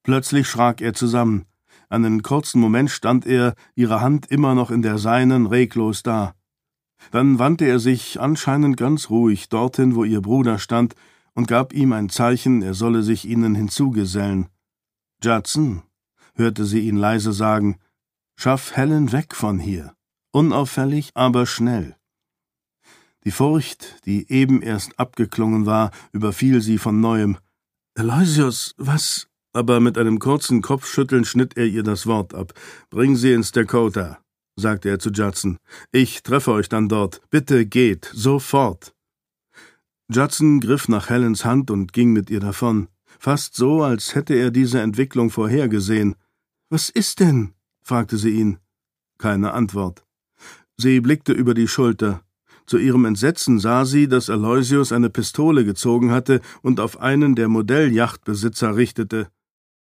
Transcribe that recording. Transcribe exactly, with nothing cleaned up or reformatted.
Plötzlich schrak er zusammen. Einen kurzen Moment stand er, ihre Hand immer noch in der seinen, reglos da. Dann wandte er sich anscheinend ganz ruhig dorthin, wo ihr Bruder stand, und gab ihm ein Zeichen, er solle sich ihnen hinzugesellen. »Judson«, hörte sie ihn leise sagen, »schaff Helen weg von hier. Unauffällig, aber schnell.« Die Furcht, die eben erst abgeklungen war, überfiel sie von neuem. »Aloysius, was?« Aber mit einem kurzen Kopfschütteln schnitt er ihr das Wort ab. »Bring sie ins Dakota«, sagte er zu Judson. »Ich treffe euch dann dort. Bitte geht, sofort.« Judson griff nach Helens Hand und ging mit ihr davon, fast so, als hätte er diese Entwicklung vorhergesehen. »Was ist denn?« fragte sie ihn. Keine Antwort. Sie blickte über die Schulter. Zu ihrem Entsetzen sah sie, dass Aloysius eine Pistole gezogen hatte und auf einen der Modelljachtbesitzer richtete.